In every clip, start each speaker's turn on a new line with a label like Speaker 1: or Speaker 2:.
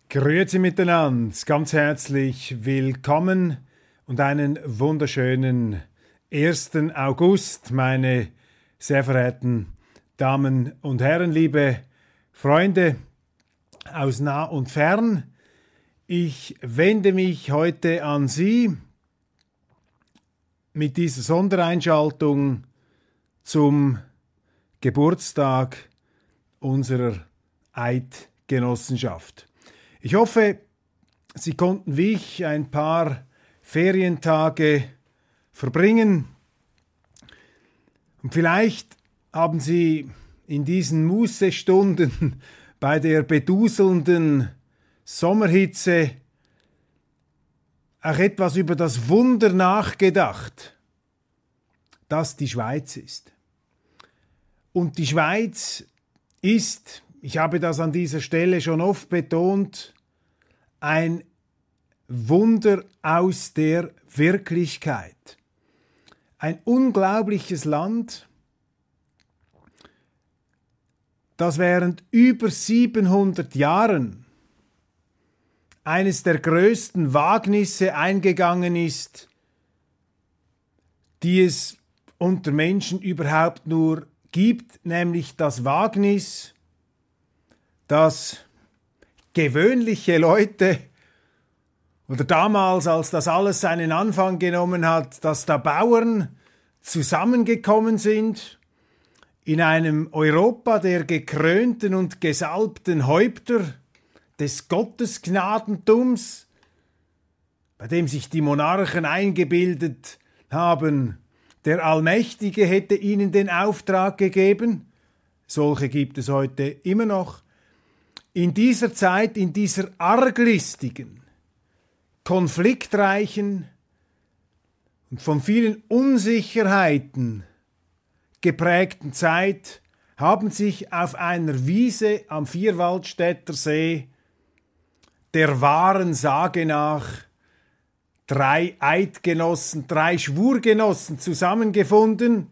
Speaker 1: Grüezi miteinander, ganz herzlich willkommen und einen wunderschönen 1. August, meine sehr verehrten Damen und Herren, liebe Freunde aus nah und fern. Ich wende mich heute an Sie mit dieser Sondereinschaltung zum Geburtstag unserer Eidgenossenschaft. Ich hoffe, Sie konnten wie ich ein paar Ferientage verbringen und vielleicht haben Sie in diesen Mußestunden bei der beduselnden Sommerhitze auch etwas über das Wunder nachgedacht, das die Schweiz ist. Und die Schweiz ist, ich habe das an dieser Stelle schon oft betont, ein Wunder aus der Wirklichkeit. Ein unglaubliches Land, das während über 700 Jahren eines der größten Wagnisse eingegangen ist, die es unter Menschen überhaupt nur gibt, nämlich das Wagnis, dass gewöhnliche Leute oder damals, als das alles seinen Anfang genommen hat, dass da Bauern zusammengekommen sind in einem Europa der gekrönten und gesalbten Häupter des Gottesgnadentums, bei dem sich die Monarchen eingebildet haben, der Allmächtige hätte ihnen den Auftrag gegeben. Solche gibt es heute immer noch. In dieser Zeit, in dieser arglistigen, konfliktreichen und von vielen Unsicherheiten geprägten Zeit haben sich auf einer Wiese am Vierwaldstätter See der wahren Sage nach 3 Eidgenossen, 3 Schwurgenossen zusammengefunden,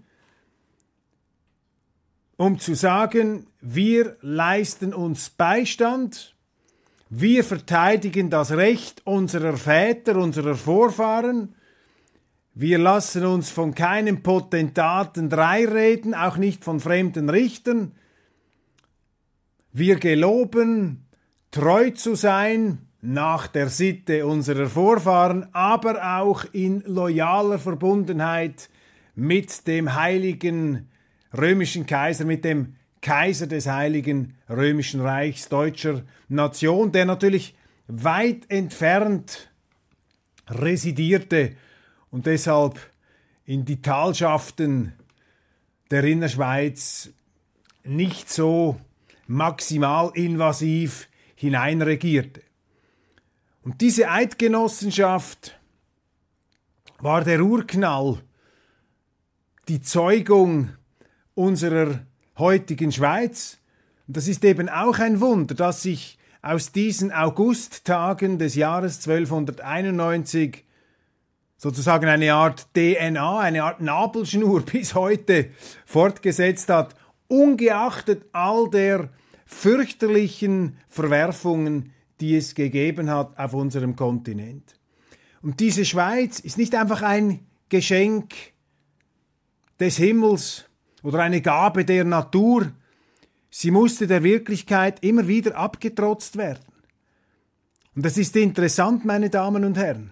Speaker 1: um zu sagen, wir leisten uns Beistand, wir verteidigen das Recht unserer Väter, unserer Vorfahren, wir lassen uns von keinem Potentaten dreireden, auch nicht von fremden Richtern, wir geloben, treu zu sein, nach der Sitte unserer Vorfahren, aber auch in loyaler Verbundenheit mit dem heiligen römischen Kaiser, mit dem Kaiser des heiligen römischen Reichs deutscher Nation, der natürlich weit entfernt residierte und deshalb in die Talschaften der Innerschweiz nicht so maximal invasiv hineinregierte. Und diese Eidgenossenschaft war der Urknall, die Zeugung unserer heutigen Schweiz. Und das ist eben auch ein Wunder, dass sich aus diesen Augusttagen des Jahres 1291 sozusagen eine Art DNA, eine Art Nabelschnur bis heute fortgesetzt hat, ungeachtet all der fürchterlichen Verwerfungen, die es gegeben hat auf unserem Kontinent. Und diese Schweiz ist nicht einfach ein Geschenk des Himmels oder eine Gabe der Natur, sie musste der Wirklichkeit immer wieder abgetrotzt werden. Und es ist interessant, meine Damen und Herren,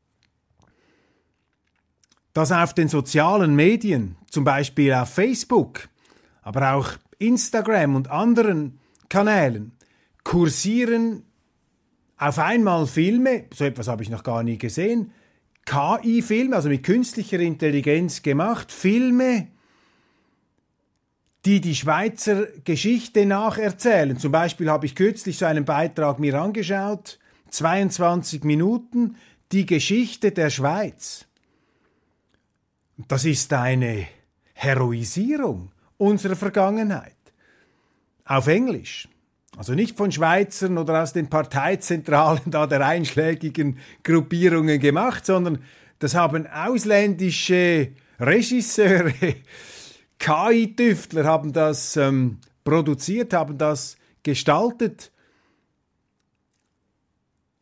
Speaker 1: dass auf den sozialen Medien, zum Beispiel auf Facebook, aber auch Instagram und anderen Kanälen, kursieren auf einmal Filme, so etwas habe ich noch gar nie gesehen, KI-Filme, also mit künstlicher Intelligenz gemacht, Filme, die die Schweizer Geschichte nacherzählen. Zum Beispiel habe ich kürzlich so einen Beitrag mir angeschaut, 22 Minuten, die Geschichte der Schweiz. Das ist eine Heroisierung unserer Vergangenheit. Auf Englisch. Also nicht von Schweizern oder aus den Parteizentralen da der einschlägigen Gruppierungen gemacht, sondern das haben ausländische Regisseure, KI-Tüftler haben das produziert, haben das gestaltet.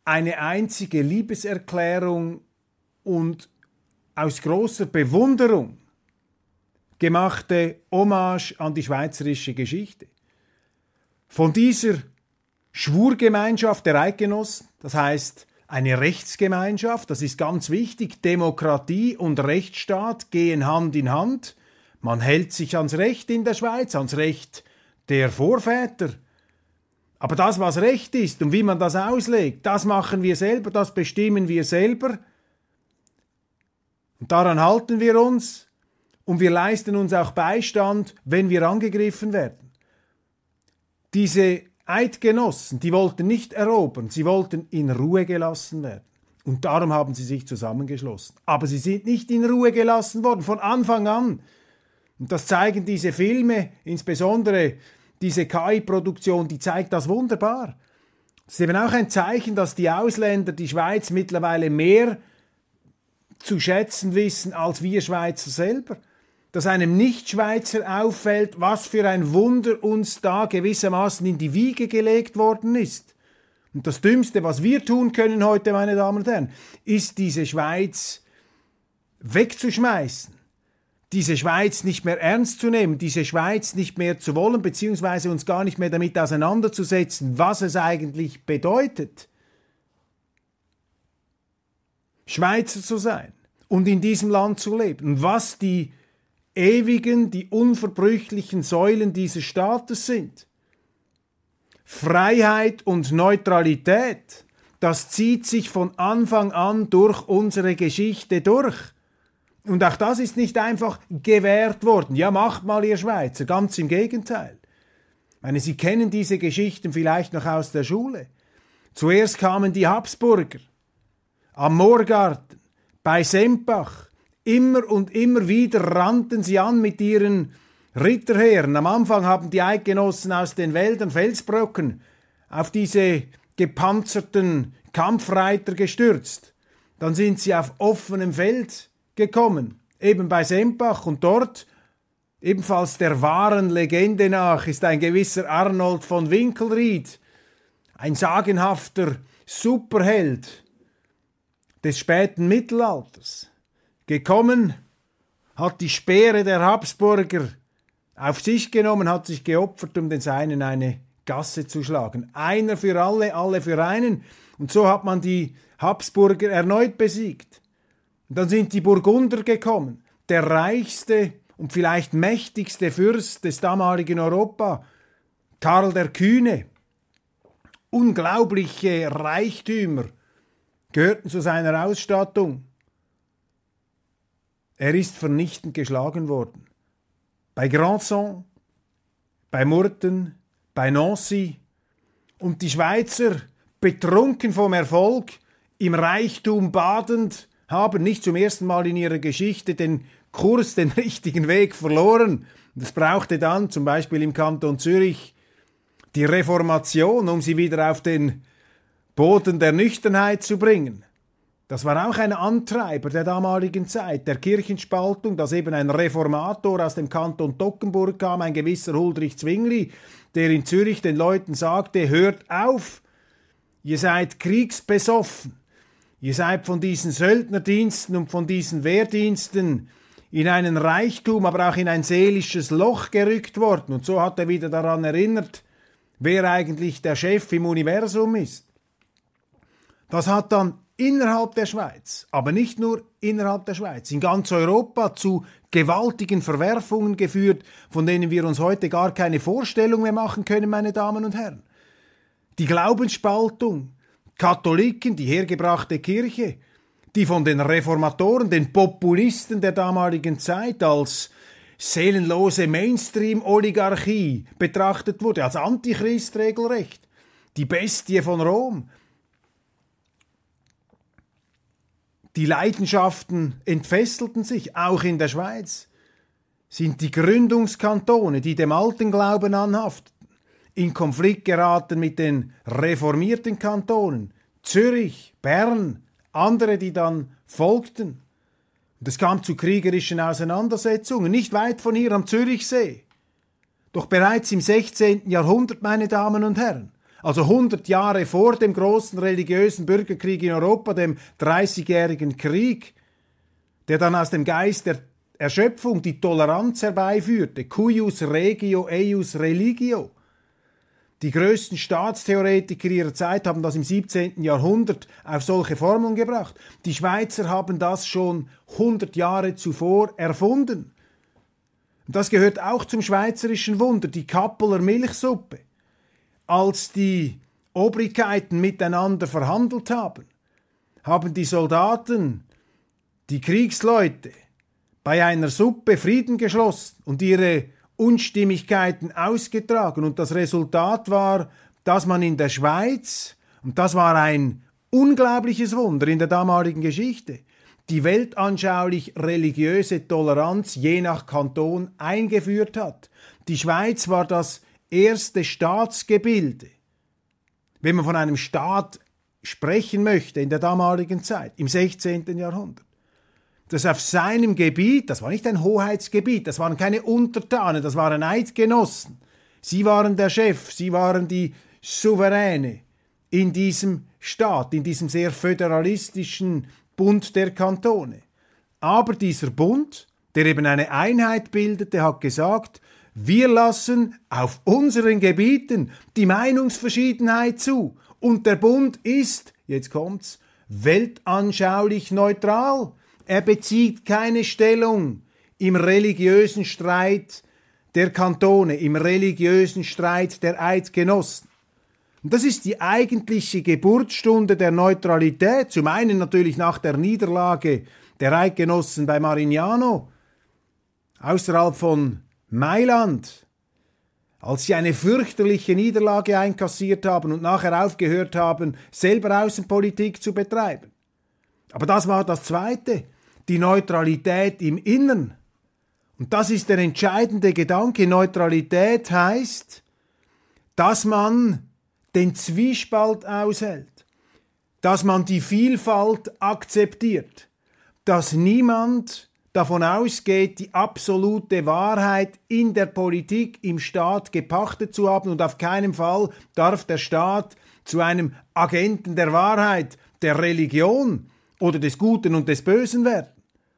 Speaker 1: eine einzige Liebeserklärung und aus großer Bewunderung gemachte Hommage an die schweizerische Geschichte. Von dieser Schwurgemeinschaft der Eidgenossen, das heißt eine Rechtsgemeinschaft, das ist ganz wichtig, Demokratie und Rechtsstaat gehen Hand in Hand. Man hält sich ans Recht in der Schweiz, ans Recht der Vorväter. Aber das, was Recht ist und wie man das auslegt, das machen wir selber, das bestimmen wir selber. Und daran halten wir uns und wir leisten uns auch Beistand, wenn wir angegriffen werden. Diese Eidgenossen, die wollten nicht erobern, sie wollten in Ruhe gelassen werden. Und darum haben sie sich zusammengeschlossen. Aber sie sind nicht in Ruhe gelassen worden, von Anfang an. Und das zeigen diese Filme, insbesondere diese KI-Produktion, die zeigt das wunderbar. Das ist eben auch ein Zeichen, dass die Ausländer die Schweiz mittlerweile mehr zu schätzen wissen als wir Schweizer selber. Dass einem Nicht-Schweizer auffällt, was für ein Wunder uns da gewissermaßen in die Wiege gelegt worden ist. Und das Dümmste, was wir tun können heute, meine Damen und Herren, ist diese Schweiz wegzuschmeißen. Diese Schweiz nicht mehr ernst zu nehmen, diese Schweiz nicht mehr zu wollen, beziehungsweise uns gar nicht mehr damit auseinanderzusetzen, was es eigentlich bedeutet, Schweizer zu sein und in diesem Land zu leben. Und was die ewigen, die unverbrüchlichen Säulen dieses Staates sind. Freiheit und Neutralität, das zieht sich von Anfang an durch unsere Geschichte durch. Und auch das ist nicht einfach gewährt worden. Ja, macht mal, ihr Schweizer, ganz im Gegenteil. Ich meine, Sie kennen diese Geschichten vielleicht noch aus der Schule. Zuerst kamen die Habsburger am Moorgarten, bei Sempach. Immer und immer wieder rannten sie an mit ihren Ritterheeren. Am Anfang haben die Eidgenossen aus den Wäldern Felsbrocken auf diese gepanzerten Kampfreiter gestürzt. Dann sind sie auf offenem Feld gekommen, eben bei Sempach, und dort, ebenfalls der wahren Legende nach, ist ein gewisser Arnold von Winkelried, ein sagenhafter Superheld des späten Mittelalters, gekommen, hat die Speere der Habsburger auf sich genommen, hat sich geopfert, um den Seinen eine Gasse zu schlagen. Einer für alle, alle für einen. Und so hat man die Habsburger erneut besiegt. Und dann sind die Burgunder gekommen, der reichste und vielleicht mächtigste Fürst des damaligen Europa, Karl der Kühne. Unglaubliche Reichtümer gehörten zu seiner Ausstattung. Er ist vernichtend geschlagen worden. Bei Grandson, bei Murten, bei Nancy. Und die Schweizer, betrunken vom Erfolg, im Reichtum badend, haben nicht zum ersten Mal in ihrer Geschichte den Kurs, den richtigen Weg verloren. Das brauchte dann zum Beispiel im Kanton Zürich die Reformation, um sie wieder auf den Boden der Nüchternheit zu bringen. Das war auch ein Antreiber der damaligen Zeit, der Kirchenspaltung, dass eben ein Reformator aus dem Kanton Toggenburg kam, ein gewisser Huldrych Zwingli, der in Zürich den Leuten sagte, hört auf, ihr seid kriegsbesoffen, ihr seid von diesen Söldnerdiensten und von diesen Wehrdiensten in einen Reichtum, aber auch in ein seelisches Loch gerückt worden. Und so hat er wieder daran erinnert, wer eigentlich der Chef im Universum ist. Das hat dann innerhalb der Schweiz, aber nicht nur innerhalb der Schweiz, in ganz Europa zu gewaltigen Verwerfungen geführt, von denen wir uns heute gar keine Vorstellung mehr machen können, meine Damen und Herren. Die Glaubensspaltung, Katholiken, die hergebrachte Kirche, die von den Reformatoren, den Populisten der damaligen Zeit als seelenlose Mainstream-Oligarchie betrachtet wurde, als Antichrist regelrecht, die Bestie von Rom. Die Leidenschaften entfesselten sich, auch in der Schweiz. Sind die Gründungskantone, die dem alten Glauben anhaften, in Konflikt geraten mit den reformierten Kantonen, Zürich, Bern, andere, die dann folgten. Und es kam zu kriegerischen Auseinandersetzungen, nicht weit von hier am Zürichsee. Doch bereits im 16. Jahrhundert, meine Damen und Herren, Also 100 Jahre vor dem großen religiösen Bürgerkrieg in Europa, dem Dreißigjährigen Krieg, der dann aus dem Geist der Erschöpfung die Toleranz herbeiführte. Cuius regio eius religio. Die größten Staatstheoretiker ihrer Zeit haben das im 17. Jahrhundert auf solche Formeln gebracht. Die Schweizer haben das schon 100 Jahre zuvor erfunden. Und das gehört auch zum schweizerischen Wunder, die Kappeler Milchsuppe. Als die Obrigkeiten miteinander verhandelt haben, haben die Soldaten, die Kriegsleute, bei einer Suppe Frieden geschlossen und ihre Unstimmigkeiten ausgetragen. Und das Resultat war, dass man in der Schweiz, und das war ein unglaubliches Wunder in der damaligen Geschichte, die weltanschaulich religiöse Toleranz je nach Kanton eingeführt hat. Die Schweiz war das erste Staatsgebilde, wenn man von einem Staat sprechen möchte in der damaligen Zeit, im 16. Jahrhundert, das auf seinem Gebiet, das war nicht ein Hoheitsgebiet, das waren keine Untertanen, das waren Eidgenossen. Sie waren der Chef, sie waren die Souveräne in diesem Staat, in diesem sehr föderalistischen Bund der Kantone. Aber dieser Bund, der eben eine Einheit bildete, hat gesagt, wir lassen auf unseren Gebieten die Meinungsverschiedenheit zu. Und der Bund ist, jetzt kommt's, weltanschaulich neutral. Er bezieht keine Stellung im religiösen Streit der Kantone, im religiösen Streit der Eidgenossen. Und das ist die eigentliche Geburtsstunde der Neutralität. Zum einen natürlich nach der Niederlage der Eidgenossen bei Marignano, außerhalb von Mailand, als sie eine fürchterliche Niederlage einkassiert haben und nachher aufgehört haben, selber Außenpolitik zu betreiben. Aber das war das Zweite, die Neutralität im Innern. Und das ist der entscheidende Gedanke. Neutralität heißt, dass man den Zwiespalt aushält, dass man die Vielfalt akzeptiert, dass niemand davon ausgeht, die absolute Wahrheit in der Politik, im Staat gepachtet zu haben und auf keinen Fall darf der Staat zu einem Agenten der Wahrheit, der Religion oder des Guten und des Bösen werden.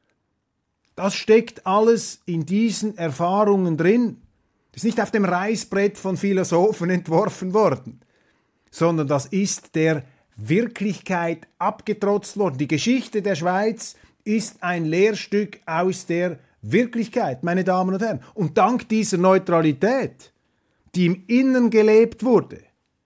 Speaker 1: Das steckt alles in diesen Erfahrungen drin. Das ist nicht auf dem Reißbrett von Philosophen entworfen worden, sondern das ist der Wirklichkeit abgetrotzt worden. Die Geschichte der Schweiz ist ein Lehrstück aus der Wirklichkeit, meine Damen und Herren. Und dank dieser Neutralität, die im Innern gelebt wurde,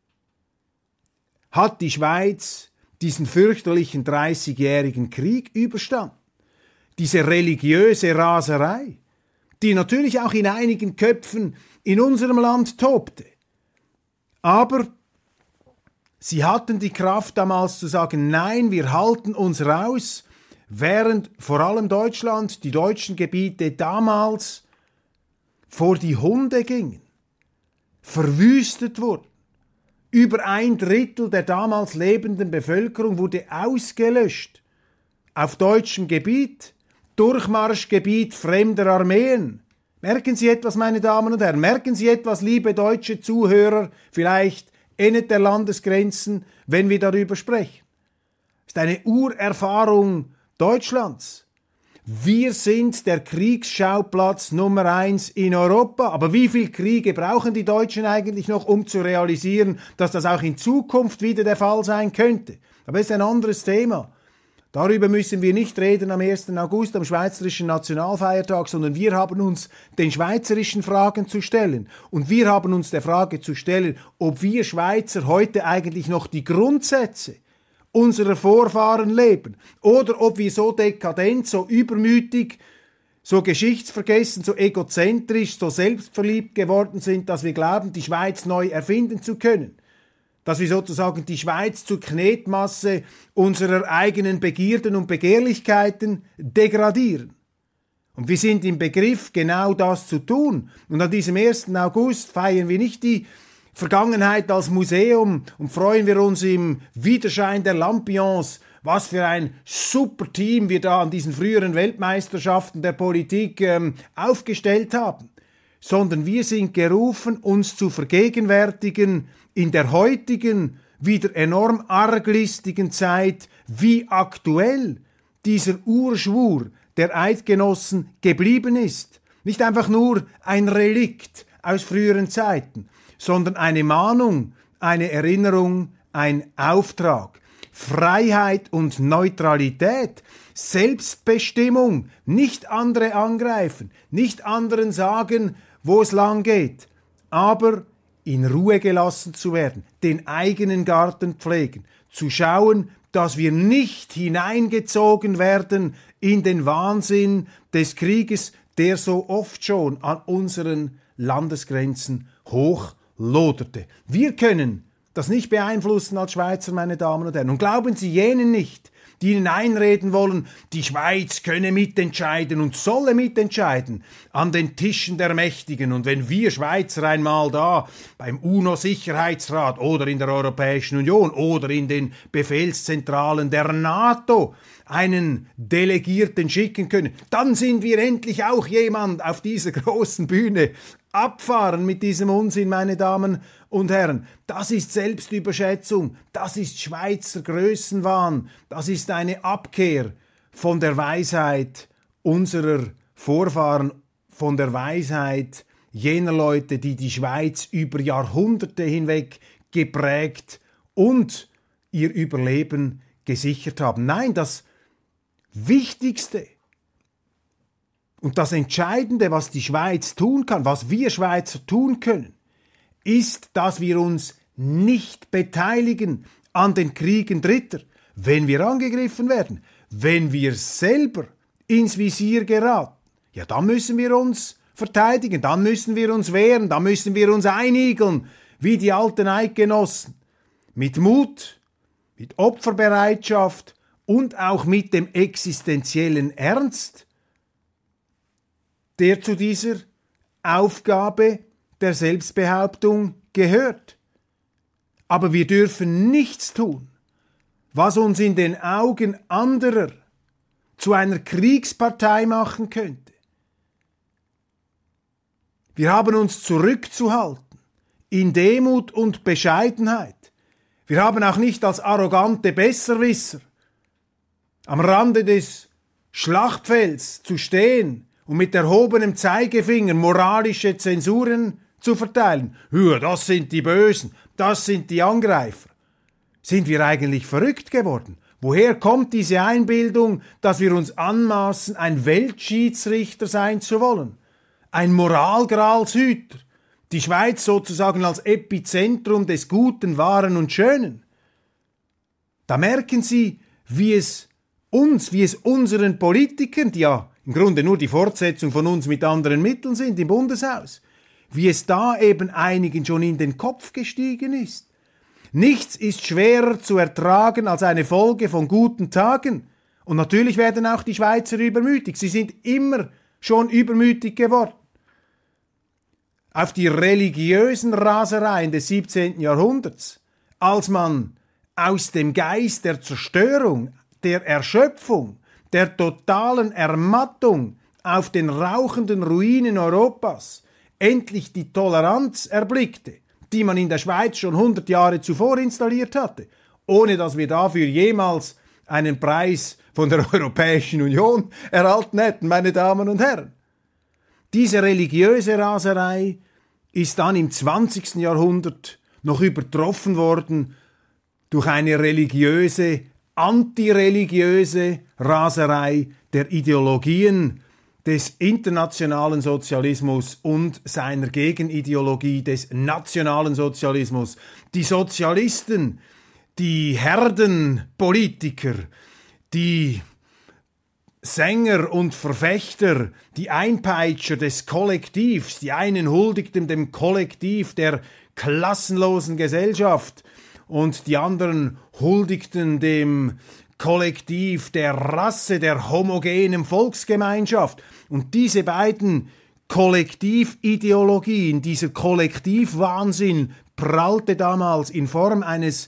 Speaker 1: hat die Schweiz diesen fürchterlichen 30-jährigen Krieg überstanden. Diese religiöse Raserei, die natürlich auch in einigen Köpfen in unserem Land tobte. Aber sie hatten die Kraft damals zu sagen, nein, wir halten uns raus, während vor allem Deutschland, die deutschen Gebiete damals vor die Hunde gingen, verwüstet wurden. Über 1/3 der damals lebenden Bevölkerung wurde ausgelöscht auf deutschem Gebiet, Durchmarschgebiet fremder Armeen. Merken Sie etwas, meine Damen und Herren? Merken Sie etwas, liebe deutsche Zuhörer, vielleicht innerhalb der Landesgrenzen, wenn wir darüber sprechen? Das ist eine Urerfahrung Deutschlands. Wir sind der Kriegsschauplatz Nummer 1 in Europa. Aber wie viele Kriege brauchen die Deutschen eigentlich noch, um zu realisieren, dass das auch in Zukunft wieder der Fall sein könnte? Aber das ist ein anderes Thema. Darüber müssen wir nicht reden am 1. August, am Schweizerischen Nationalfeiertag, sondern wir haben uns den schweizerischen Fragen zu stellen. Und wir haben uns der Frage zu stellen, ob wir Schweizer heute eigentlich noch die Grundsätze unserer Vorfahren leben oder ob wir so dekadent, so übermütig, so geschichtsvergessen, so egozentrisch, so selbstverliebt geworden sind, dass wir glauben, die Schweiz neu erfinden zu können. Dass wir sozusagen die Schweiz zur Knetmasse unserer eigenen Begierden und Begehrlichkeiten degradieren. Und wir sind im Begriff, genau das zu tun. Und an diesem 1. August feiern wir nicht die Vergangenheit als Museum und freuen wir uns im Widerschein der Lampions, was für ein super Team wir da an diesen früheren Weltmeisterschaften der Politik aufgestellt haben. sondern wir sind gerufen, uns zu vergegenwärtigen in der heutigen, wieder enorm arglistigen Zeit, wie aktuell dieser Urschwur der Eidgenossen geblieben ist. Nicht einfach nur ein Relikt aus früheren Zeiten, sondern eine Mahnung, eine Erinnerung, ein Auftrag. Freiheit und Neutralität, Selbstbestimmung, nicht andere angreifen, nicht anderen sagen, wo es lang geht, aber in Ruhe gelassen zu werden, den eigenen Garten pflegen, zu schauen, dass wir nicht hineingezogen werden in den Wahnsinn des Krieges, der so oft schon an unseren Landesgrenzen hochloderte. Wir können das nicht beeinflussen als Schweizer, meine Damen und Herren. Und glauben Sie jenen nicht, die Ihnen einreden wollen, die Schweiz könne mitentscheiden und solle mitentscheiden an den Tischen der Mächtigen. Und wenn wir Schweizer einmal da beim UNO-Sicherheitsrat oder in der Europäischen Union oder in den Befehlszentralen der NATO einen Delegierten schicken können, dann sind wir endlich auch jemand auf dieser großen Bühne. Abfahren mit diesem Unsinn, meine Damen und Herren. Das ist Selbstüberschätzung, das ist Schweizer Größenwahn, das ist eine Abkehr von der Weisheit unserer Vorfahren, von der Weisheit jener Leute, die die Schweiz über Jahrhunderte hinweg geprägt und ihr Überleben gesichert haben. Nein, das Wichtigste und das Entscheidende, was die Schweiz tun kann, was wir Schweizer tun können, ist, dass wir uns nicht beteiligen an den Kriegen Dritter, wenn wir angegriffen werden, wenn wir selber ins Visier geraten. Ja, dann müssen wir uns verteidigen, dann müssen wir uns wehren, dann müssen wir uns einigeln, wie die alten Eidgenossen, mit Mut, mit Opferbereitschaft und auch mit dem existenziellen Ernst, der zu dieser Aufgabe der Selbstbehauptung gehört. Aber wir dürfen nichts tun, was uns in den Augen anderer zu einer Kriegspartei machen könnte. Wir haben uns zurückzuhalten in Demut und Bescheidenheit. Wir haben auch nicht als arrogante Besserwisser am Rande des Schlachtfelds zu stehen und mit erhobenem Zeigefinger moralische Zensuren zu verteilen. Ja, das sind die Bösen, das sind die Angreifer. Sind wir eigentlich verrückt geworden? Woher kommt diese Einbildung, dass wir uns anmaßen, ein Weltschiedsrichter sein zu wollen? Ein Moralgralshüter? Die Schweiz sozusagen als Epizentrum des Guten, Wahren und Schönen? Da merken Sie, wie es unseren Politikern, die ja im Grunde nur die Fortsetzung von uns mit anderen Mitteln sind im Bundeshaus, wie es da eben einigen schon in den Kopf gestiegen ist. Nichts ist schwerer zu ertragen als eine Folge von guten Tagen. Und natürlich werden auch die Schweizer übermütig. Sie sind immer schon übermütig geworden. Auf die religiösen Rasereien des 17. Jahrhunderts, als man aus dem Geist der Zerstörung, der Erschöpfung, der totalen Ermattung auf den rauchenden Ruinen Europas endlich die Toleranz erblickte, die man in der Schweiz schon 100 Jahre zuvor installiert hatte, ohne dass wir dafür jemals einen Preis von der Europäischen Union erhalten hätten, meine Damen und Herren. Diese religiöse Raserei ist dann im 20. Jahrhundert noch übertroffen worden durch eine religiöse, antireligiöse Raserei der Ideologien des internationalen Sozialismus und seiner Gegenideologie des nationalen Sozialismus. Die Sozialisten, die Herdenpolitiker, die Sänger und Verfechter, die Einpeitscher des Kollektivs, die einen huldigten dem Kollektiv der klassenlosen Gesellschaft und die anderen huldigten dem Kollektiv der Rasse, der homogenen Volksgemeinschaft. Und diese beiden Kollektivideologien, dieser Kollektivwahnsinn prallte damals in Form eines,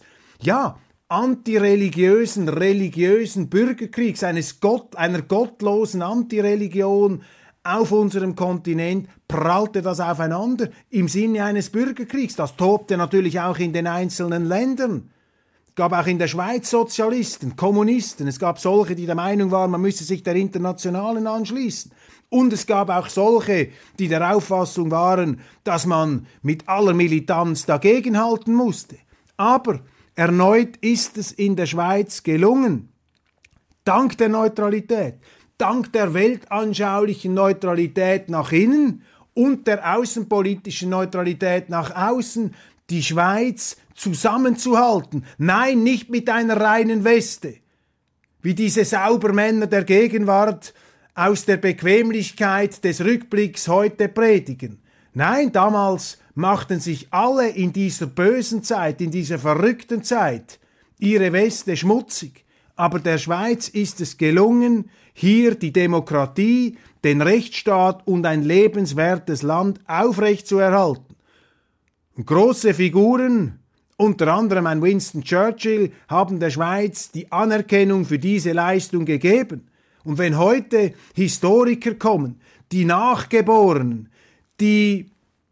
Speaker 1: antireligiösen Bürgerkriegs, einer gottlosen Antireligion auf unserem Kontinent prallte das aufeinander im Sinne eines Bürgerkriegs. Das tobte natürlich auch in den einzelnen Ländern. Es gab auch in der Schweiz Sozialisten, Kommunisten. Es gab solche, die der Meinung waren, man müsse sich der Internationalen anschließen. Und es gab auch solche, die der Auffassung waren, dass man mit aller Militanz dagegenhalten musste. Aber erneut ist es in der Schweiz gelungen, dank der Neutralität, dank der weltanschaulichen Neutralität nach innen und der außenpolitischen Neutralität nach außen, die Schweiz zusammenzuhalten. Nein, nicht mit einer reinen Weste, wie diese Saubermänner der Gegenwart aus der Bequemlichkeit des Rückblicks heute predigen. Nein, damals machten sich alle in dieser bösen Zeit, in dieser verrückten Zeit, ihre Weste schmutzig. Aber der Schweiz ist es gelungen, hier die Demokratie, den Rechtsstaat und ein lebenswertes Land aufrechtzuerhalten. Und große Figuren, unter anderem ein Winston Churchill, haben der Schweiz die Anerkennung für diese Leistung gegeben. Und wenn heute Historiker kommen, die Nachgeborenen, die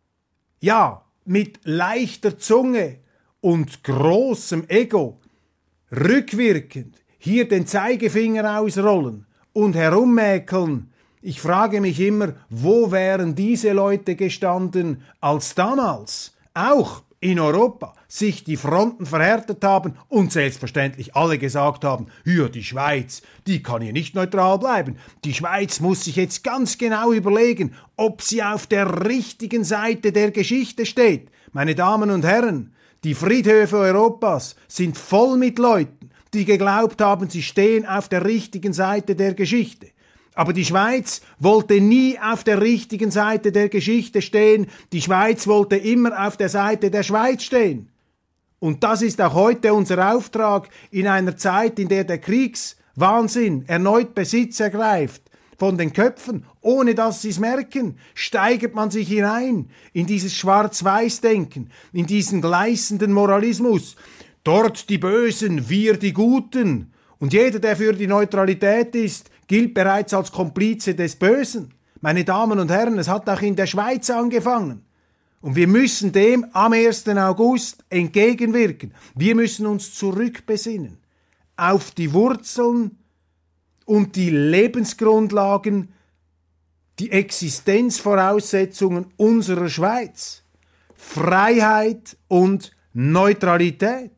Speaker 1: mit leichter Zunge und großem Ego rückwirkend hier den Zeigefinger ausrollen und herummäkeln, ich frage mich immer, wo wären diese Leute gestanden, als damals auch in Europa sich die Fronten verhärtet haben und selbstverständlich alle gesagt haben, ja, die Schweiz, die kann hier nicht neutral bleiben. Die Schweiz muss sich jetzt ganz genau überlegen, ob sie auf der richtigen Seite der Geschichte steht. Meine Damen und Herren, die Friedhöfe Europas sind voll mit Leuten, die geglaubt haben, sie stehen auf der richtigen Seite der Geschichte. Aber die Schweiz wollte nie auf der richtigen Seite der Geschichte stehen. Die Schweiz wollte immer auf der Seite der Schweiz stehen. Und das ist auch heute unser Auftrag in einer Zeit, in der der Kriegswahnsinn erneut Besitz ergreift. Von den Köpfen, ohne dass sie es merken, steigert man sich hinein in dieses Schwarz-Weiß-Denken, in diesen gleißenden Moralismus. Dort die Bösen, wir die Guten. Und jeder, der für die Neutralität ist, gilt bereits als Komplize des Bösen. Meine Damen und Herren, es hat auch in der Schweiz angefangen. Und wir müssen dem am 1. August entgegenwirken. Wir müssen uns zurückbesinnen auf die Wurzeln und die Lebensgrundlagen, die Existenzvoraussetzungen unserer Schweiz. Freiheit und Neutralität.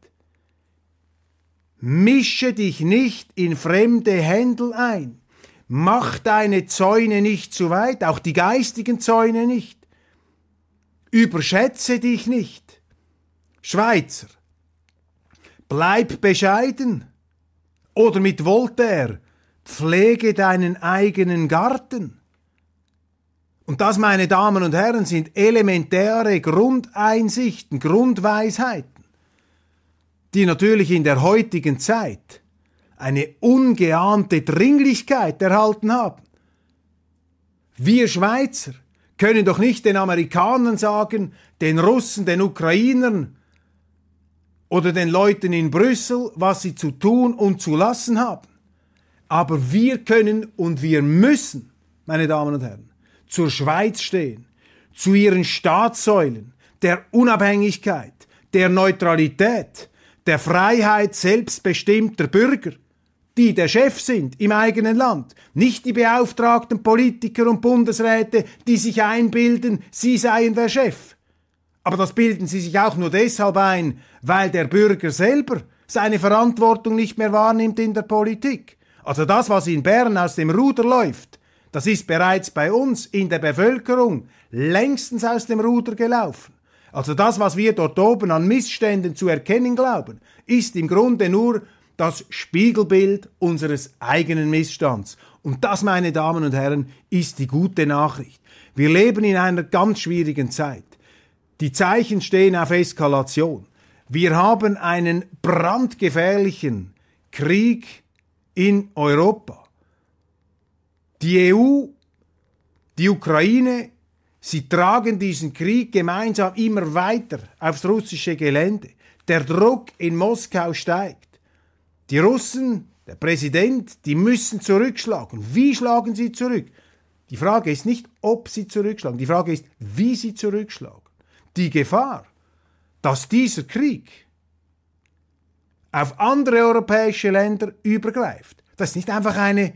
Speaker 1: Mische dich nicht in fremde Händel ein. Mach deine Zäune nicht zu weit, auch die geistigen Zäune nicht. Überschätze dich nicht. Schweizer, bleib bescheiden. Oder mit Voltaire, pflege deinen eigenen Garten. Und das, meine Damen und Herren, sind elementäre Grundeinsichten, Grundweisheiten, die natürlich in der heutigen Zeit eine ungeahnte Dringlichkeit erhalten haben. Wir Schweizer können doch nicht den Amerikanern sagen, den Russen, den Ukrainern oder den Leuten in Brüssel, was sie zu tun und zu lassen haben. Aber wir können und wir müssen, meine Damen und Herren, zur Schweiz stehen, zu ihren Staatssäulen der Unabhängigkeit, der Neutralität, der Freiheit selbstbestimmter Bürger, die der Chef sind im eigenen Land, nicht die beauftragten Politiker und Bundesräte, die sich einbilden, sie seien der Chef. Aber das bilden sie sich auch nur deshalb ein, weil der Bürger selber seine Verantwortung nicht mehr wahrnimmt in der Politik. Also das, was in Bern aus dem Ruder läuft, das ist bereits bei uns in der Bevölkerung längstens aus dem Ruder gelaufen. Also das, was wir dort oben an Missständen zu erkennen glauben, ist im Grunde nur das Spiegelbild unseres eigenen Missstands. Und das, meine Damen und Herren, ist die gute Nachricht. Wir leben in einer ganz schwierigen Zeit. Die Zeichen stehen auf Eskalation. Wir haben einen brandgefährlichen Krieg in Europa. Die EU, die Ukraine, sie tragen diesen Krieg gemeinsam immer weiter aufs russische Gelände. Der Druck in Moskau steigt. Die Russen, der Präsident, die müssen zurückschlagen. Wie schlagen sie zurück? Die Frage ist nicht, ob sie zurückschlagen, die Frage ist, wie sie zurückschlagen. Die Gefahr, dass dieser Krieg auf andere europäische Länder übergreift, das ist nicht einfach eine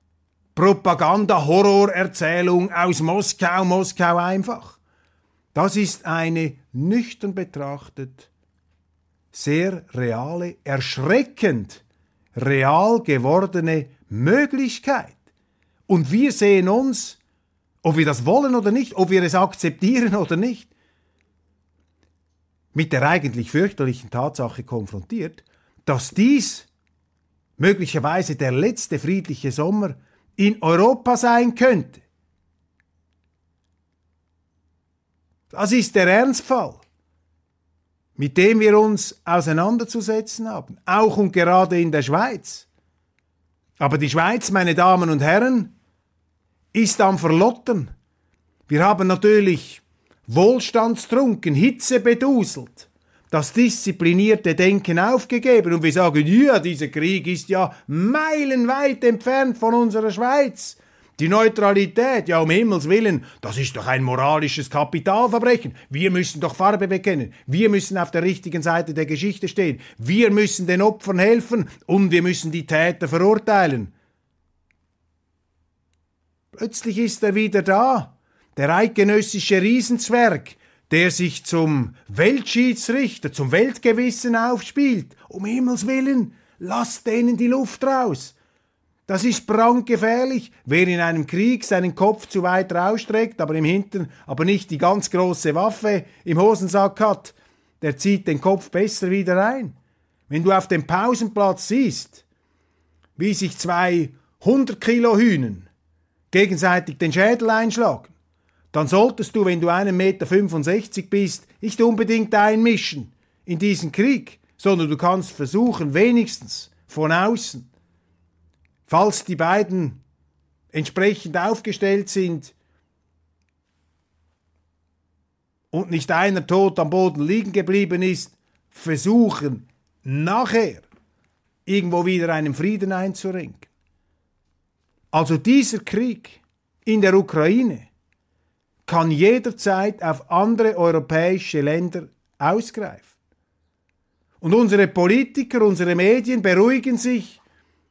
Speaker 1: Propaganda-Horrorerzählung aus Moskau, Moskau einfach. Das ist eine nüchtern betrachtet sehr reale, erschreckend real gewordene Möglichkeit. Und wir sehen uns, ob wir das wollen oder nicht, ob wir es akzeptieren oder nicht, mit der eigentlich fürchterlichen Tatsache konfrontiert, dass dies möglicherweise der letzte friedliche Sommer in Europa sein könnte. Das ist der Ernstfall, mit dem wir uns auseinanderzusetzen haben, auch und gerade in der Schweiz. Aber die Schweiz, meine Damen und Herren, ist am Verlottern. Wir haben natürlich wohlstandstrunken, hitzebeduselt, das disziplinierte Denken aufgegeben und wir sagen, ja, dieser Krieg ist ja meilenweit entfernt von unserer Schweiz. Die Neutralität, ja, um Himmels Willen, das ist doch ein moralisches Kapitalverbrechen. Wir müssen doch Farbe bekennen. Wir müssen auf der richtigen Seite der Geschichte stehen. Wir müssen den Opfern helfen und wir müssen die Täter verurteilen. Plötzlich ist er wieder da, der eidgenössische Riesenzwerg, der sich zum Weltschiedsrichter, zum Weltgewissen aufspielt. Um Himmels Willen, lasst denen die Luft raus. Das ist brandgefährlich. Wer in einem Krieg seinen Kopf zu weit rausstreckt, aber im Hintern, aber nicht die ganz große Waffe im Hosensack hat, der zieht den Kopf besser wieder ein. Wenn du auf dem Pausenplatz siehst, wie sich 200 Kilo Hühnen gegenseitig den Schädel einschlagen, dann solltest du, wenn du 1,65 Meter bist, nicht unbedingt einmischen in diesen Krieg, sondern du kannst versuchen, wenigstens von außen, falls die beiden entsprechend aufgestellt sind und nicht einer tot am Boden liegen geblieben ist, versuchen, nachher irgendwo wieder einen Frieden einzuringen. Also dieser Krieg in der Ukraine kann jederzeit auf andere europäische Länder ausgreifen. Und unsere Politiker, unsere Medien beruhigen sich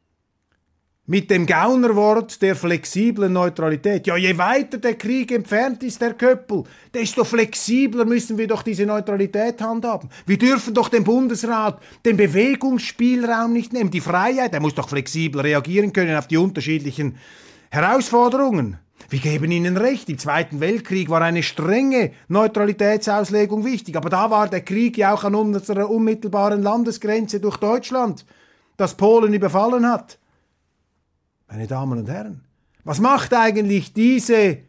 Speaker 1: mit dem Gaunerwort der flexiblen Neutralität. Ja, je weiter der Krieg entfernt ist, Herr Köppel, desto flexibler müssen wir doch diese Neutralität handhaben. Wir dürfen doch dem Bundesrat den Bewegungsspielraum nicht nehmen. Die Freiheit, er muss doch flexibel reagieren können auf die unterschiedlichen Herausforderungen. Wir geben Ihnen recht, im Zweiten Weltkrieg war eine strenge Neutralitätsauslegung wichtig, aber da war der Krieg ja auch an unserer unmittelbaren Landesgrenze durch Deutschland, das Polen überfallen hat. Meine Damen und Herren, was macht eigentlich diese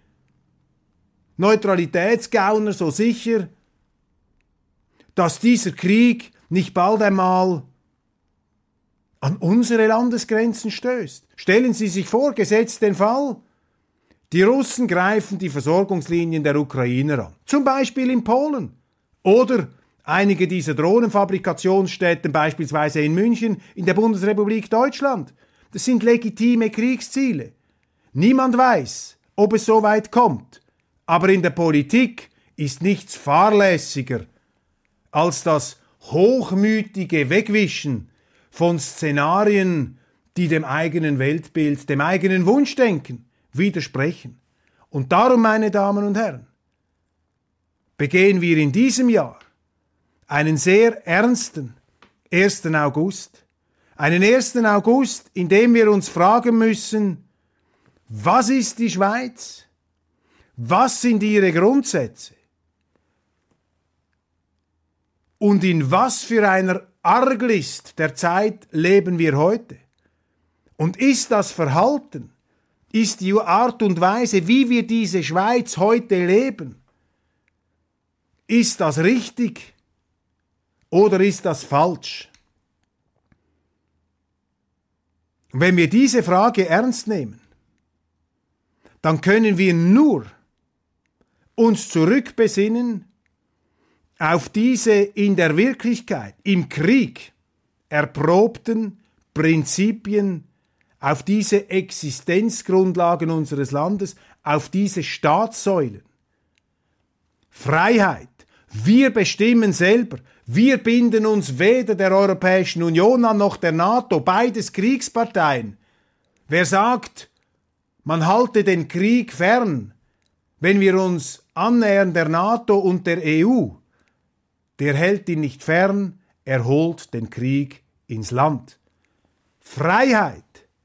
Speaker 1: Neutralitätsgauner so sicher, dass dieser Krieg nicht bald einmal an unsere Landesgrenzen stößt? Stellen Sie sich vor, gesetzt den Fall, die Russen greifen die Versorgungslinien der Ukrainer an, zum Beispiel in Polen oder einige dieser Drohnenfabrikationsstätten, beispielsweise in München, in der Bundesrepublik Deutschland. Das sind legitime Kriegsziele. Niemand weiß, ob es so weit kommt. Aber in der Politik ist nichts fahrlässiger als das hochmütige Wegwischen von Szenarien, die dem eigenen Weltbild, dem eigenen Wunschdenken widersprechen. Und darum, meine Damen und Herren, begehen wir in diesem Jahr einen sehr ernsten 1. August. Einen 1. August, in dem wir uns fragen müssen, was ist die Schweiz? Was sind ihre Grundsätze? Und in was für einer Arglist der Zeit leben wir heute? Und ist das Verhalten, ist die Art und Weise, wie wir diese Schweiz heute leben, ist das richtig oder ist das falsch? Und wenn wir diese Frage ernst nehmen, dann können wir nur uns zurückbesinnen auf diese in der Wirklichkeit, im Krieg erprobten Prinzipien, auf diese Existenzgrundlagen unseres Landes, auf diese Staatssäulen. Freiheit. Wir bestimmen selber. Wir binden uns weder der Europäischen Union an noch der NATO, beides Kriegsparteien. Wer sagt, man halte den Krieg fern, wenn wir uns annähern der NATO und der EU, der hält ihn nicht fern, er holt den Krieg ins Land. Freiheit,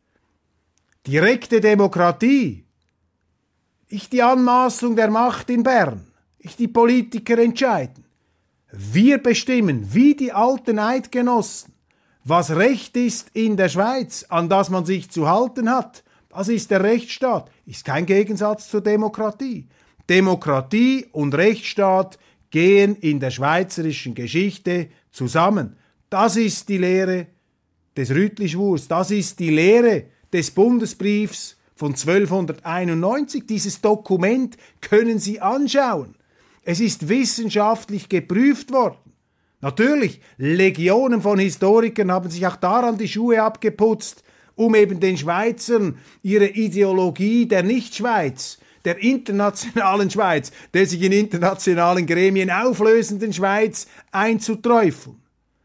Speaker 1: direkte Demokratie, nicht die Anmaßung der Macht in Bern, nicht die Politiker entscheiden. Wir bestimmen, wie die alten Eidgenossen, was Recht ist in der Schweiz, an das man sich zu halten hat. Das ist der Rechtsstaat, ist kein Gegensatz zur Demokratie. Demokratie und Rechtsstaat gehen in der schweizerischen Geschichte zusammen. Das ist die Lehre des Rütli-Schwurs, das ist die Lehre des Bundesbriefs von 1291. Dieses Dokument können Sie anschauen. Es ist wissenschaftlich geprüft worden. Natürlich, Legionen von Historikern haben sich auch daran die Schuhe abgeputzt, um eben den Schweizern ihre Ideologie der Nichtschweiz, der internationalen Schweiz, der sich in internationalen Gremien auflösenden Schweiz einzuträufeln.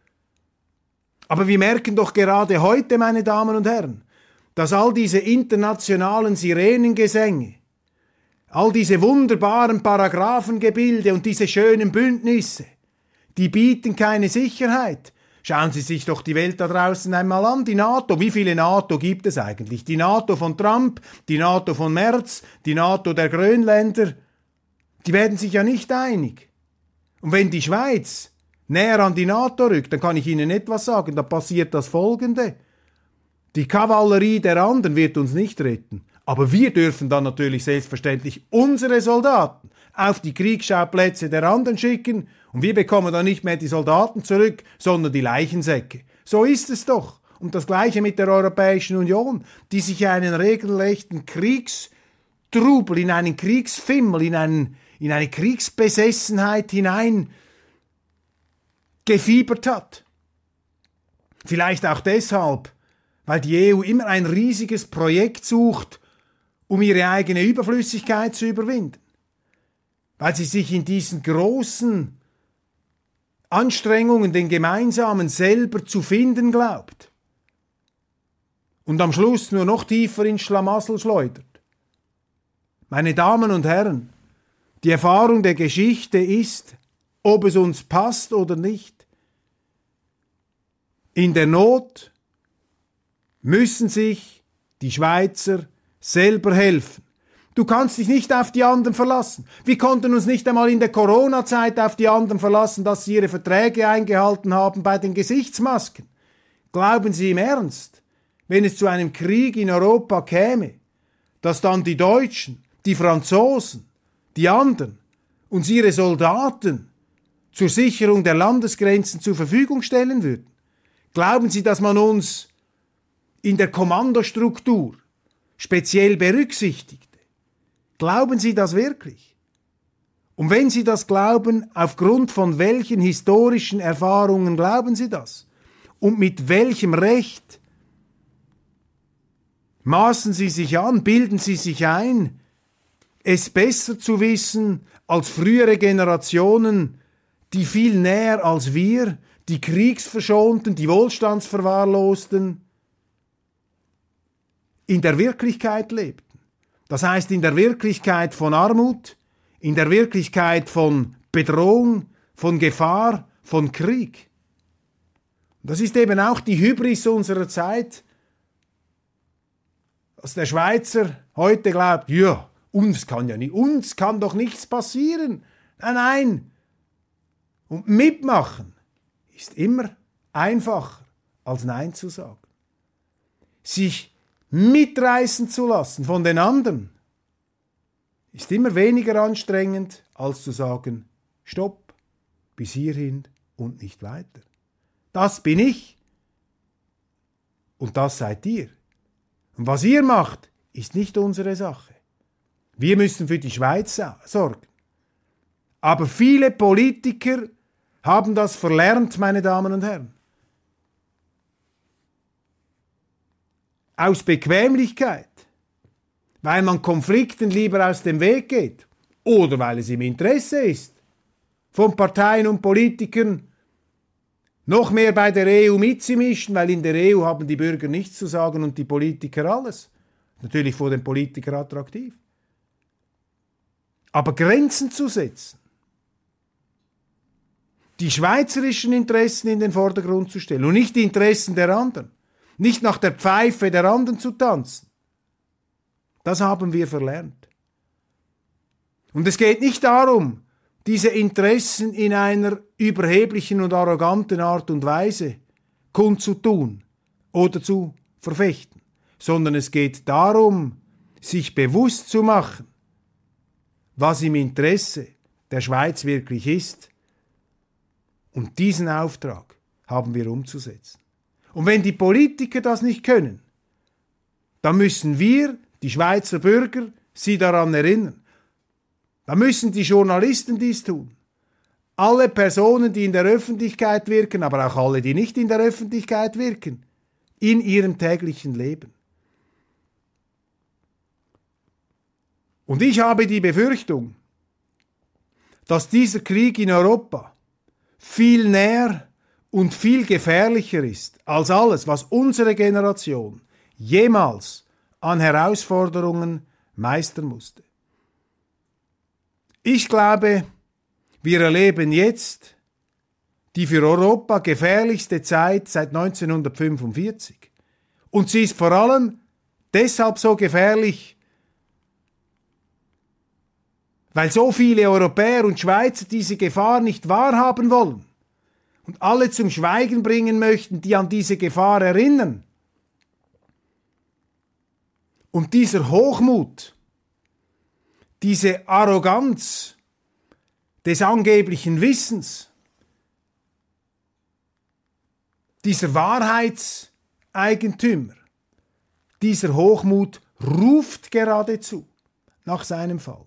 Speaker 1: Aber wir merken doch gerade heute, meine Damen und Herren, dass all diese internationalen Sirenengesänge, all diese wunderbaren Paragraphengebilde und diese schönen Bündnisse, die bieten keine Sicherheit. Schauen Sie sich doch die Welt da draußen einmal an, die NATO. Wie viele NATO gibt es eigentlich? Die NATO von Trump, die NATO von Merz, die NATO der Grönländer, die werden sich ja nicht einig. Und wenn die Schweiz näher an die NATO rückt, dann kann ich Ihnen etwas sagen, da passiert das Folgende. Die Kavallerie der anderen wird uns nicht retten. Aber wir dürfen dann natürlich selbstverständlich unsere Soldaten auf die Kriegsschauplätze der anderen schicken und wir bekommen dann nicht mehr die Soldaten zurück, sondern die Leichensäcke. So ist es doch. Und das Gleiche mit der Europäischen Union, die sich einen regelrechten Kriegstrubel, in einen Kriegsfimmel, in eine Kriegsbesessenheit hinein gefiebert hat. Vielleicht auch deshalb, weil die EU immer ein riesiges Projekt sucht, um ihre eigene Überflüssigkeit zu überwinden. Weil sie sich in diesen großen Anstrengungen, den gemeinsamen selber zu finden glaubt. Und am Schluss nur noch tiefer ins Schlamassel schleudert. Meine Damen und Herren, die Erfahrung der Geschichte ist, ob es uns passt oder nicht, in der Not müssen sich die Schweizer selber helfen. Du kannst dich nicht auf die anderen verlassen. Wir konnten uns nicht einmal in der Corona-Zeit auf die anderen verlassen, dass sie ihre Verträge eingehalten haben bei den Gesichtsmasken. Glauben Sie im Ernst, wenn es zu einem Krieg in Europa käme, dass dann die Deutschen, die Franzosen, die anderen uns ihre Soldaten zur Sicherung der Landesgrenzen zur Verfügung stellen würden? Glauben Sie, dass man uns in der Kommandostruktur speziell berücksichtigte? Glauben Sie das wirklich? Und wenn Sie das glauben, aufgrund von welchen historischen Erfahrungen glauben Sie das? Und mit welchem Recht maßen Sie sich an, bilden Sie sich ein, es besser zu wissen als frühere Generationen, die viel näher als wir, die Kriegsverschonten, die Wohlstandsverwahrlosten, in der Wirklichkeit lebten. Das heißt, in der Wirklichkeit von Armut, in der Wirklichkeit von Bedrohung, von Gefahr, von Krieg. Das ist eben auch die Hybris unserer Zeit, dass der Schweizer heute glaubt, ja, uns kann doch nichts passieren. Nein, nein. Und mitmachen ist immer einfacher, als Nein zu sagen. Sich mitreißen zu lassen von den anderen ist immer weniger anstrengend, als zu sagen, stopp, bis hierhin und nicht weiter. Das bin ich und das seid ihr. Und was ihr macht, ist nicht unsere Sache. Wir müssen für die Schweiz sorgen. Aber viele Politiker haben das verlernt, meine Damen und Herren. Aus Bequemlichkeit weil man Konflikten lieber aus dem Weg geht oder weil es im Interesse ist, von Parteien und Politikern noch mehr bei der EU mitzumischen, weil in der EU haben die Bürger nichts zu sagen und die Politiker alles. Natürlich vor den Politikern attraktiv. Aber Grenzen zu setzen, die schweizerischen Interessen in den Vordergrund zu stellen und nicht die Interessen der anderen, nicht nach der Pfeife der anderen zu tanzen, das haben wir verlernt. Und es geht nicht darum, diese Interessen in einer überheblichen und arroganten Art und Weise kundzutun oder zu verfechten, sondern es geht darum, sich bewusst zu machen, was im Interesse der Schweiz wirklich ist. Und diesen Auftrag haben wir umzusetzen. Und wenn die Politiker das nicht können, dann müssen wir, die Schweizer Bürger, sie daran erinnern. Dann müssen die Journalisten dies tun. Alle Personen, die in der Öffentlichkeit wirken, aber auch alle, die nicht in der Öffentlichkeit wirken, in ihrem täglichen Leben. Und ich habe die Befürchtung, dass dieser Krieg in Europa viel näher und viel gefährlicher ist als alles, was unsere Generation jemals an Herausforderungen meistern musste. Ich glaube, wir erleben jetzt die für Europa gefährlichste Zeit seit 1945. Und sie ist vor allem deshalb so gefährlich, weil so viele Europäer und Schweizer diese Gefahr nicht wahrhaben wollen und alle zum Schweigen bringen möchten, die an diese Gefahr erinnern. Und dieser Hochmut, diese Arroganz des angeblichen Wissens, dieser Wahrheitseigentümer, dieser Hochmut ruft geradezu nach seinem Fall.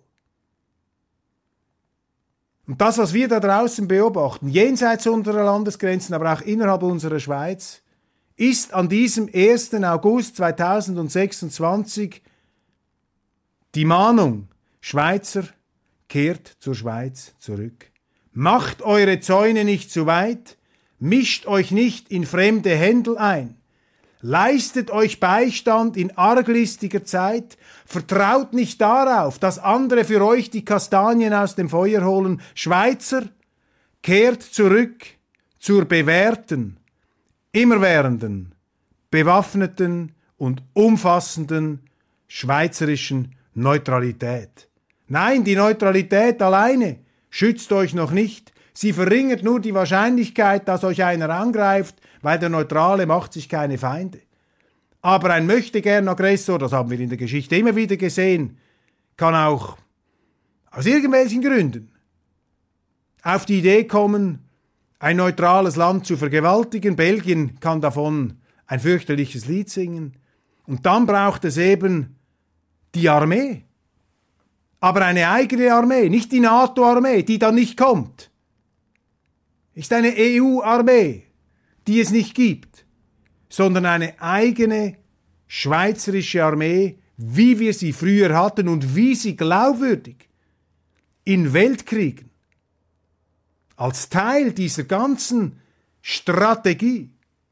Speaker 1: Und das, was wir da draußen beobachten, jenseits unserer Landesgrenzen, aber auch innerhalb unserer Schweiz, ist an diesem 1. August 2026 die Mahnung: Schweizer, kehrt zur Schweiz zurück. Macht eure Zäune nicht zu weit, mischt euch nicht in fremde Händel ein. Leistet euch Beistand in arglistiger Zeit, vertraut nicht darauf, dass andere für euch die Kastanien aus dem Feuer holen. Schweizer, kehrt zurück zur bewährten, immerwährenden, bewaffneten und umfassenden schweizerischen Neutralität. Nein, die Neutralität alleine schützt euch noch nicht. Sie verringert nur die Wahrscheinlichkeit, dass euch einer angreift, weil der Neutrale macht sich keine Feinde. Aber ein Möchtegern-Aggressor, das haben wir in der Geschichte immer wieder gesehen, kann auch aus irgendwelchen Gründen auf die Idee kommen, ein neutrales Land zu vergewaltigen. Belgien kann davon ein fürchterliches Lied singen. Und dann braucht es eben die Armee. Aber eine eigene Armee, nicht die NATO-Armee, die dann nicht kommt. Ist eine EU-Armee, die es nicht gibt, sondern eine eigene schweizerische Armee, wie wir sie früher hatten und wie sie glaubwürdig in Weltkriegen als Teil dieser ganzen Strategie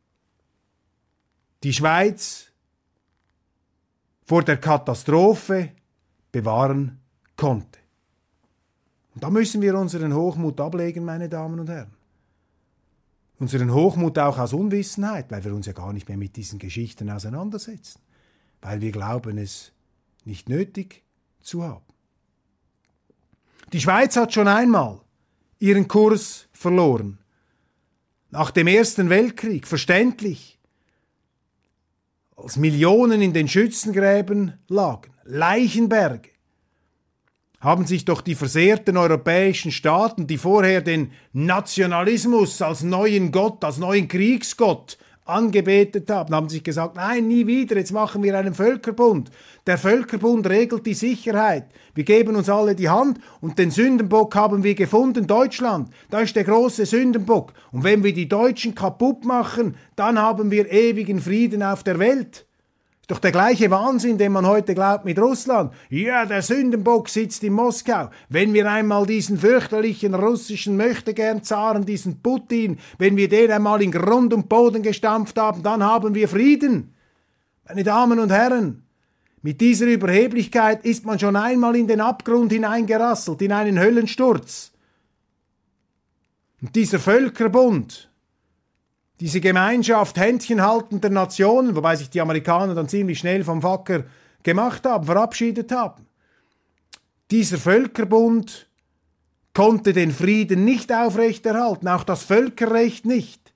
Speaker 1: die Schweiz vor der Katastrophe bewahren konnte. Und da müssen wir unseren Hochmut ablegen, meine Damen und Herren. Unseren Hochmut auch aus Unwissenheit, weil wir uns ja gar nicht mehr mit diesen Geschichten auseinandersetzen, weil wir glauben, es nicht nötig zu haben. Die Schweiz hat schon einmal ihren Kurs verloren. Nach dem Ersten Weltkrieg, verständlich, als Millionen in den Schützengräben lagen, Leichenberge, haben sich doch die versehrten europäischen Staaten, die vorher den Nationalismus als neuen Gott, als neuen Kriegsgott angebetet haben sich gesagt, nein, nie wieder, jetzt machen wir einen Völkerbund. Der Völkerbund regelt die Sicherheit. Wir geben uns alle die Hand und den Sündenbock haben wir gefunden, Deutschland. Da ist der große Sündenbock. Und wenn wir die Deutschen kaputt machen, dann haben wir ewigen Frieden auf der Welt. Ist Doch der gleiche Wahnsinn, den man heute glaubt mit Russland. Ja, der Sündenbock sitzt in Moskau. Wenn wir einmal diesen fürchterlichen russischen Möchtegern-Zaren, diesen Putin, wenn wir den einmal in Grund und Boden gestampft haben, dann haben wir Frieden. Meine Damen und Herren, mit dieser Überheblichkeit ist man schon einmal in den Abgrund hineingerasselt, in einen Höllensturz. Und dieser Völkerbund, diese Gemeinschaft händchenhaltender Nationen, wobei sich die Amerikaner dann ziemlich schnell vom Facker gemacht haben, verabschiedet haben. Dieser Völkerbund konnte den Frieden nicht aufrechterhalten, auch das Völkerrecht nicht.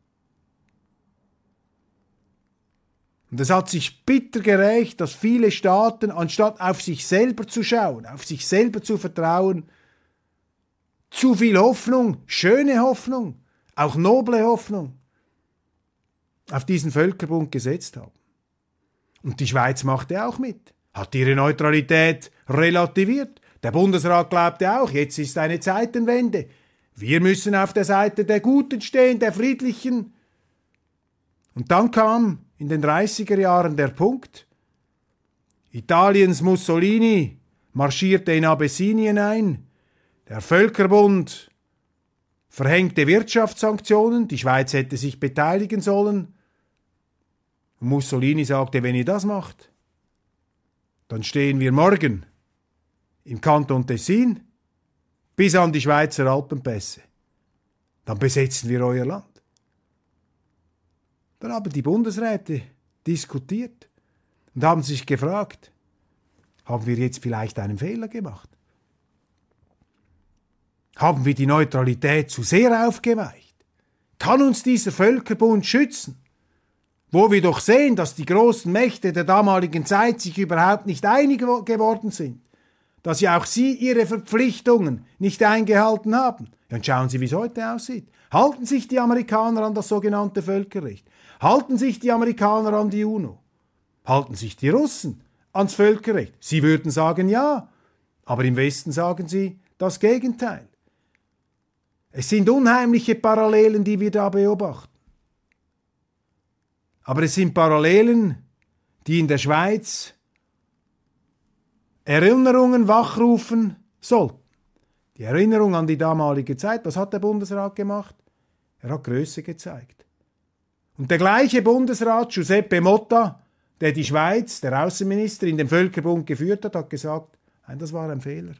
Speaker 1: Und es hat sich bitter gerächt, dass viele Staaten, anstatt auf sich selber zu schauen, auf sich selber zu vertrauen, zu viel Hoffnung, schöne Hoffnung, auch noble Hoffnung, auf diesen Völkerbund gesetzt haben. Und die Schweiz machte auch mit, hat ihre Neutralität relativiert. Der Bundesrat glaubte auch, jetzt ist eine Zeitenwende. Wir müssen auf der Seite der Guten stehen, der Friedlichen. Und dann kam in den 30er Jahren der Punkt, Italiens Mussolini marschierte in Abessinien ein, der Völkerbund verhängte Wirtschaftssanktionen, die Schweiz hätte sich beteiligen sollen. Und Mussolini sagte, wenn ihr das macht, dann stehen wir morgen im Kanton Tessin bis an die Schweizer Alpenpässe. Dann besetzen wir euer Land. Dann haben die Bundesräte diskutiert und haben sich gefragt, haben wir jetzt vielleicht einen Fehler gemacht? Haben wir die Neutralität zu sehr aufgeweicht? Kann uns dieser Völkerbund schützen? Wo wir doch sehen, dass die großen Mächte der damaligen Zeit sich überhaupt nicht einig geworden sind. Dass ja auch sie ihre Verpflichtungen nicht eingehalten haben. Ja, und schauen Sie, wie es heute aussieht. Halten sich die Amerikaner an das sogenannte Völkerrecht? Halten sich die Amerikaner an die UNO? Halten sich die Russen ans Völkerrecht? Sie würden sagen ja, aber im Westen sagen sie das Gegenteil. Es sind unheimliche Parallelen, die wir da beobachten. Aber es sind Parallelen, die in der Schweiz Erinnerungen wachrufen sollten. Die Erinnerung an die damalige Zeit. Was hat der Bundesrat gemacht? Er hat Größe gezeigt. Und der gleiche Bundesrat, Giuseppe Motta, der die Schweiz, der Außenminister, in den Völkerbund geführt hat, hat gesagt, nein, das war ein Fehler.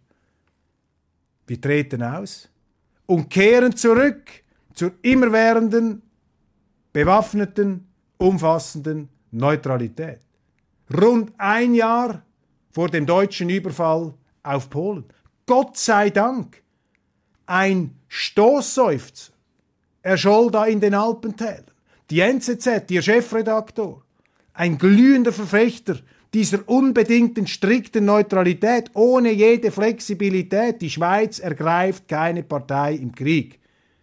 Speaker 1: Wir treten aus und kehren zurück zur immerwährenden, bewaffneten, umfassenden Neutralität. Rund ein Jahr vor dem deutschen Überfall auf Polen. Gott sei Dank, ein Stoßseufzer erscholl da in den Alpentälern. Die NZZ, ihr Chefredaktor, ein glühender Verfechter dieser unbedingten, strikten Neutralität, ohne jede Flexibilität. Die Schweiz ergreift keine Partei im Krieg.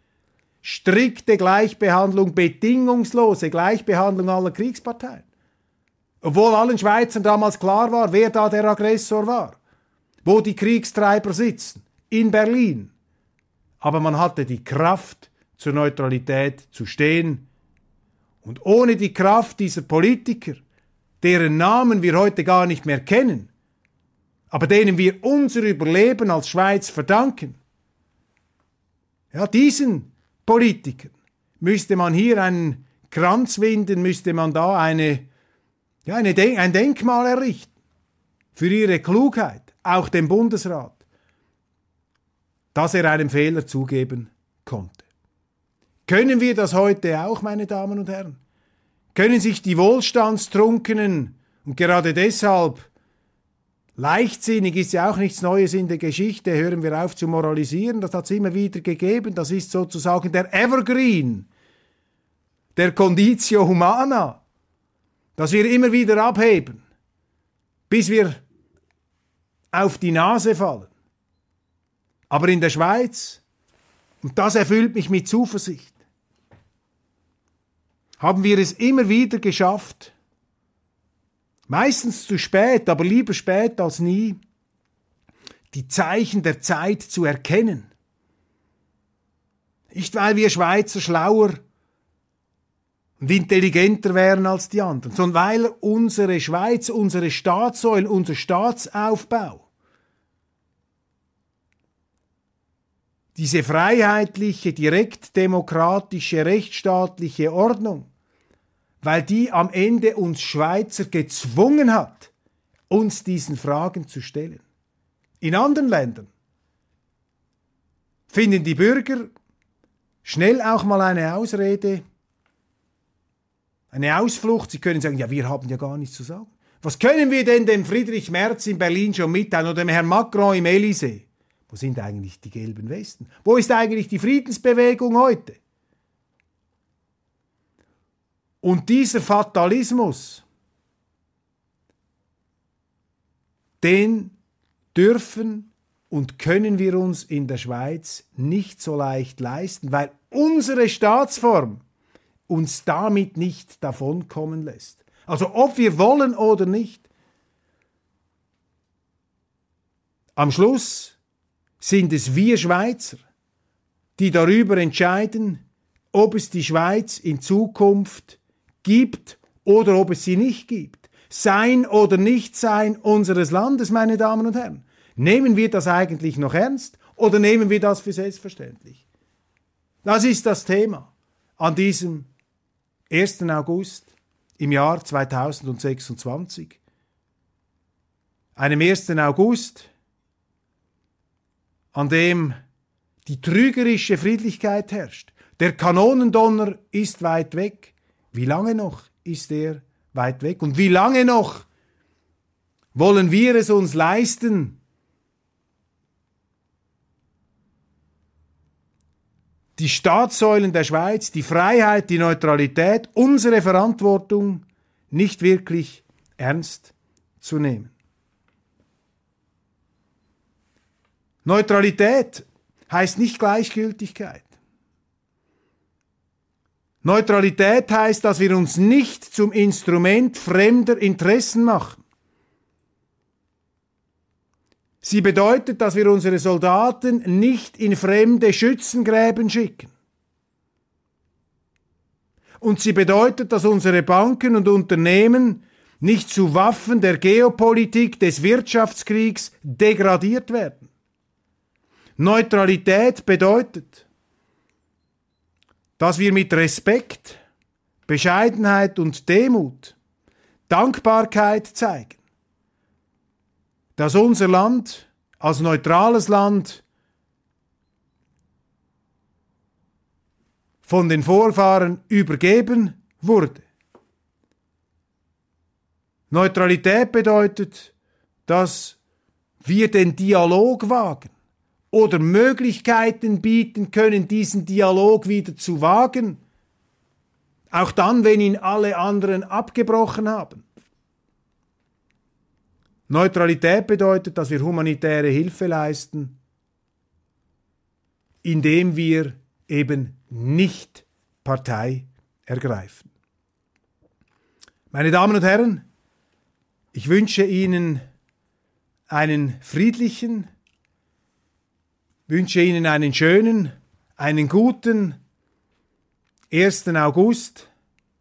Speaker 1: Strikte Gleichbehandlung, bedingungslose Gleichbehandlung aller Kriegsparteien. Obwohl allen Schweizern damals klar war, wer da der Aggressor war, wo die Kriegstreiber sitzen, in Berlin. Aber man hatte die Kraft, zur Neutralität zu stehen. Und ohne die Kraft dieser Politiker, deren Namen wir heute gar nicht mehr kennen, aber denen wir unser Überleben als Schweiz verdanken, ja, diesen Politikern müsste man hier einen Kranz winden, müsste man da ein Denkmal errichten für ihre Klugheit, auch dem Bundesrat, dass er einen Fehler zugeben konnte. Können wir das heute auch, meine Damen und Herren? Können sich die Wohlstandstrunkenen, und gerade deshalb, leichtsinnig ist ja auch nichts Neues in der Geschichte, hören wir auf zu moralisieren, das hat es immer wieder gegeben, das ist sozusagen der Evergreen, der Conditio Humana, dass wir immer wieder abheben, bis wir auf die Nase fallen. Aber in der Schweiz, und das erfüllt mich mit Zuversicht, haben wir es immer wieder geschafft, meistens zu spät, aber lieber spät als nie, die Zeichen der Zeit zu erkennen. Nicht, weil wir Schweizer schlauer und intelligenter wären als die anderen, sondern weil unsere Schweiz, unsere Staatssäulen, unser Staatsaufbau, diese freiheitliche, direktdemokratische, rechtsstaatliche Ordnung, weil die am Ende uns Schweizer gezwungen hat, uns diesen Fragen zu stellen. In anderen Ländern finden die Bürger schnell auch mal eine Ausrede, eine Ausflucht. Sie können sagen, ja, wir haben ja gar nichts zu sagen. Was können wir denn dem Friedrich Merz in Berlin schon mitteilen oder dem Herrn Macron im Élysée? Wo sind eigentlich die gelben Westen? Wo ist eigentlich die Friedensbewegung heute? Und dieser Fatalismus, den dürfen und können wir uns in der Schweiz nicht so leicht leisten, weil unsere Staatsform uns damit nicht davonkommen lässt. Also ob wir wollen oder nicht, am Schluss sind es wir Schweizer, die darüber entscheiden, ob es die Schweiz in Zukunft gibt oder ob es sie nicht gibt. Sein oder Nichtsein unseres Landes, meine Damen und Herren. Nehmen wir das eigentlich noch ernst oder nehmen wir das für selbstverständlich? Das ist das Thema an diesem 1. August im Jahr 2026. Einem 1. August, an dem die trügerische Friedlichkeit herrscht. Der Kanonendonner ist weit weg. Wie lange noch ist er weit weg? Und wie lange noch wollen wir es uns leisten, die Staatssäulen der Schweiz, die Freiheit, die Neutralität, unsere Verantwortung nicht wirklich ernst zu nehmen? Neutralität heißt nicht Gleichgültigkeit. Neutralität heißt, dass wir uns nicht zum Instrument fremder Interessen machen. Sie bedeutet, dass wir unsere Soldaten nicht in fremde Schützengräben schicken. Und sie bedeutet, dass unsere Banken und Unternehmen nicht zu Waffen der Geopolitik, des Wirtschaftskriegs degradiert werden. Neutralität bedeutet, dass wir mit Respekt, Bescheidenheit und Demut Dankbarkeit zeigen, dass unser Land als neutrales Land von den Vorfahren übergeben wurde. Neutralität bedeutet, dass wir den Dialog wagen oder Möglichkeiten bieten können, diesen Dialog wieder zu wagen, auch dann, wenn ihn alle anderen abgebrochen haben. Neutralität bedeutet, dass wir humanitäre Hilfe leisten, indem wir eben nicht Partei ergreifen. Meine Damen und Herren, ich wünsche Ihnen einen friedlichen, wünsche Ihnen einen schönen, einen guten 1. August,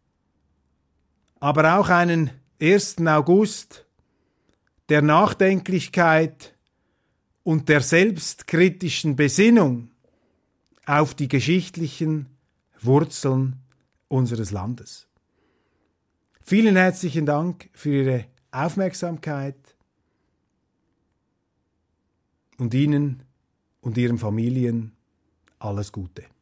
Speaker 1: aber auch einen 1. August der Nachdenklichkeit und der selbstkritischen Besinnung auf die geschichtlichen Wurzeln unseres Landes. Vielen herzlichen Dank für Ihre Aufmerksamkeit und Ihnen und Ihren Familien alles Gute.